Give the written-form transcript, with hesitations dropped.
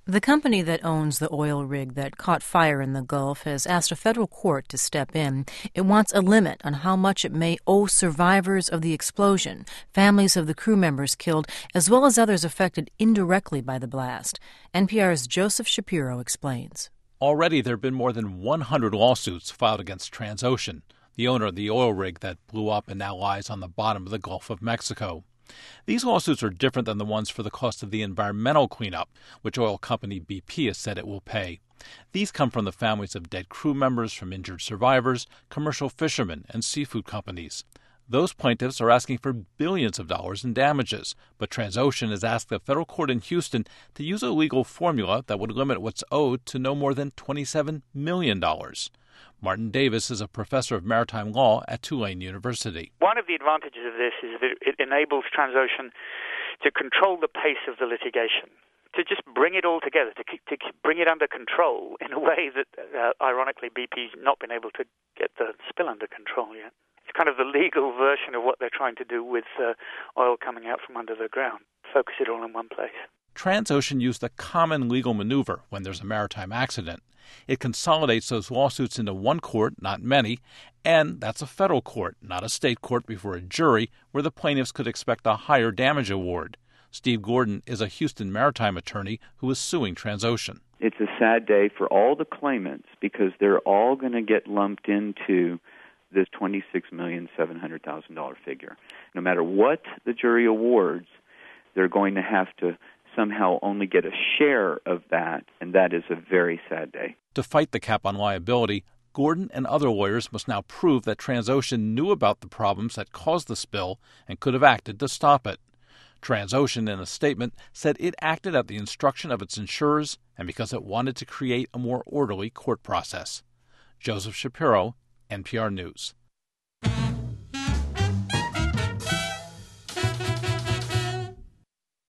The company that owns the oil rig that caught fire in the Gulf has asked a federal court to step in. It wants a limit on how much it may owe survivors of the explosion, families of the crew members killed, as well as others affected indirectly by the blast. NPR's Joseph Shapiro explains. Already there have been more than 100 lawsuits filed against Transocean, the owner of the oil rig that blew up and now lies on the bottom of the Gulf of Mexico. These lawsuits are different than the ones for the cost of the environmental cleanup, which oil company BP has said it will pay. These come from the families of dead crew members, from injured survivors, commercial fishermen, and seafood companies. Those plaintiffs are asking for billions of dollars in damages, but Transocean has asked the federal court in Houston to use a legal formula that would limit what's owed to no more than $27 million. Martin Davis is a professor of maritime law at Tulane University. One of the advantages of this is that it enables Transocean to control the pace of the litigation, to just bring it all together, to bring it under control in a way that, ironically, BP's not been able to get the spill under control yet. It's kind of the legal version of what they're trying to do with oil coming out from under the ground. Focus it all in one place. Transocean used a common legal maneuver when there's a maritime accident. It consolidates those lawsuits into one court, not many, and that's a federal court, not a state court before a jury, where the plaintiffs could expect a higher damage award. Steve Gordon is a Houston maritime attorney who is suing Transocean. It's a sad day for all the claimants because they're all going to get lumped into this $26,700,000 figure. No matter what the jury awards, they're going to have to somehow only get a share of that, and that is a very sad day. To fight the cap on liability, Gordon and other lawyers must now prove that Transocean knew about the problems that caused the spill and could have acted to stop it. Transocean, in a statement, said it acted at the instruction of its insurers and because it wanted to create a more orderly court process. Joseph Shapiro, NPR News.